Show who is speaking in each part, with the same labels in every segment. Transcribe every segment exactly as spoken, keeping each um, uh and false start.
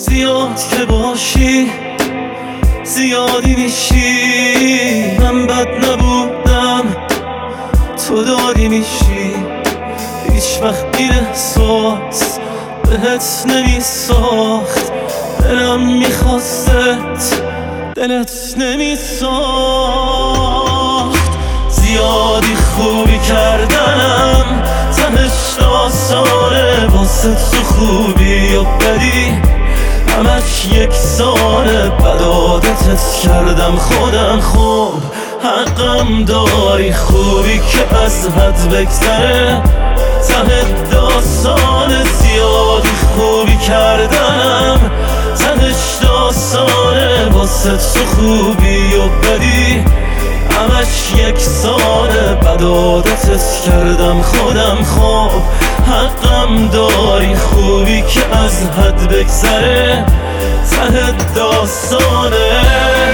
Speaker 1: زیاد که باشی زیادی میشی، من بد نبودم تو داری میشی. هیچ وقت این احساس بهت نمیساخت، دلم میخواستت دلت نمیساخت. زیادی خوبی کردنم تنش آسانه، واسه تو خوبی و بدی همش یکسانه. بد عادتت کردم خودم، خوب حقم داری. خوبی که از حد بگذره ته داستانه. زیادی خوبی کردنم تهش داستانه، واسه تو خوبی و بدی همش یکسانه. بد عادتت کردم خودم، خوب حقم داری. خوبی که از حد بگذره ته داستانه.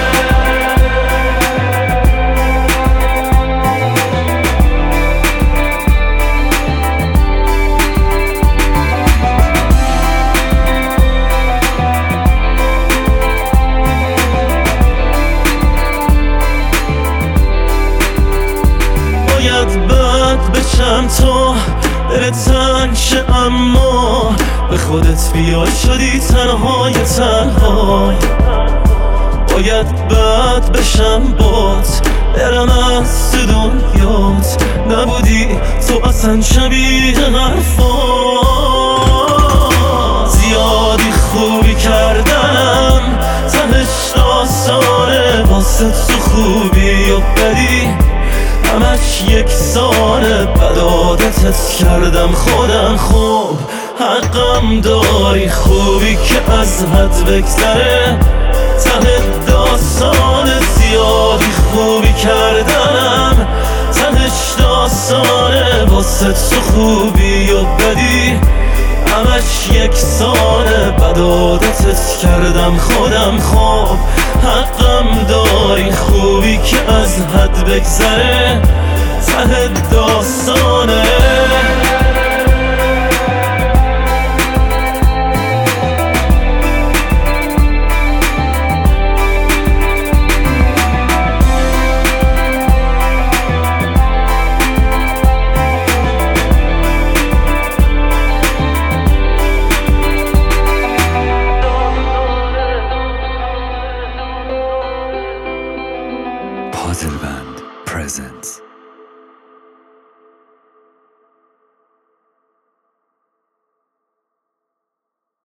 Speaker 1: باید بد بشم تو دلت تنگ شه، اما به خودت بیای شدی تنهای تنهای. باید بد بشم بات برم از تو دنیات، نبودی تو اصلا شبیه حرفات. زیادی خوبی کردنم تهش داستانه، واسه تو خوبی و بدی همش یکسانه. بد عادتت کردم خودم، خوب حقم داری. خوبی که از حد بگذره ته داستانه. زیادی خوبی کردنم تهش داستانه، واسه تو خوبی و بدی همش یکسانه. بد عادتت کردم خودم، خوب حقم داری. خوبی که از حد بگذره ته داستانه.
Speaker 2: Puzzle Band presents